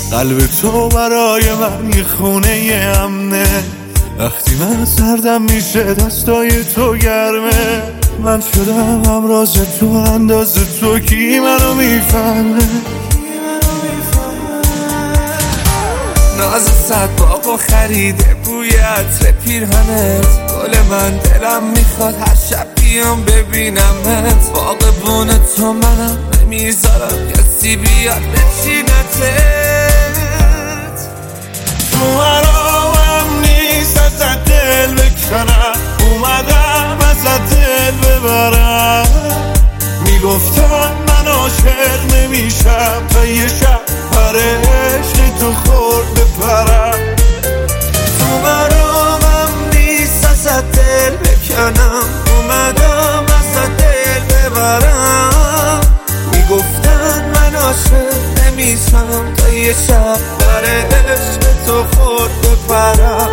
قلب تو برای من یه خونه امنه، وقتی من سردم میشه دستای تو گرمه. من شدم همراز تو، انداز تو کی منو میفهمه؟ ناز صد باغو خریده، بوی عطر پیرهنت، گل من دلم میخواد هر شب بیام ببینمت. باغبون تو منم، نمیذارم کسی بیاد بچینتت. تو مرامم نیست ازت دل بکنم، اومدم ازت دل ببرم. میگفتم من عاشق نمیشم تا یه شب پر عشق تو خورد بپرم. تو مرامم نیست ازت دل بکنم، اومدم ازت دل ببرم. میگفتن من عاشق نمیشم تا یه شب پر عشق تو خورد بپرم.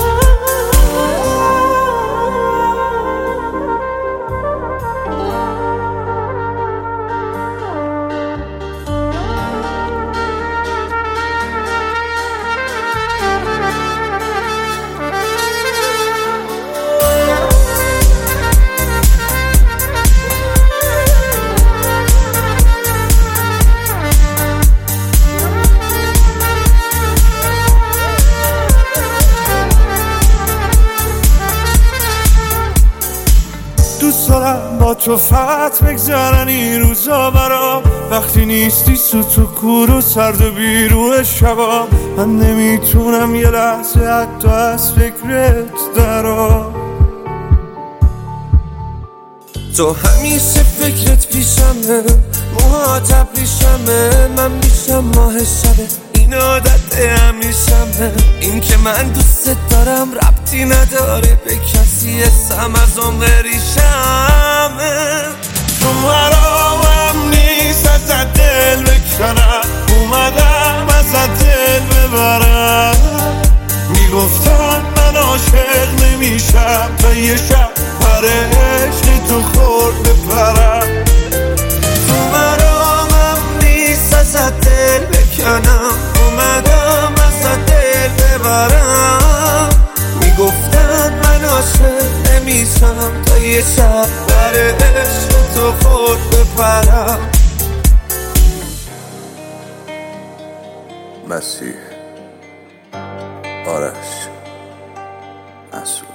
دوست دارم با تو فقط بگذرن این روزا برام، وقتی نیستی تو کور و سرد و بیروح شبام. من نمیتونم یه لحظه حتی از فکرت درام. تو همیشه فکرت پیشمه، موهات ابریشمه، من میشم ماه شبه، این عادت همیشمه. این که من دوست دارم ربطی نداره به کسی، اسم از اون بریشمه. تو مرامم نیست ازت دل بکنم، اومدم ازت دل ببرم. میگفتن من عاشق نمیشم تا یه شب پر عشق تو خورد بپرم. تو مرامم نیست ازت دل بکنم، اومدم ازت دل ببرم. میگفتن من عاشق نمیشم تا یه شب پر عشق تو خورد بپرم. مسیح، آرش، مسعود.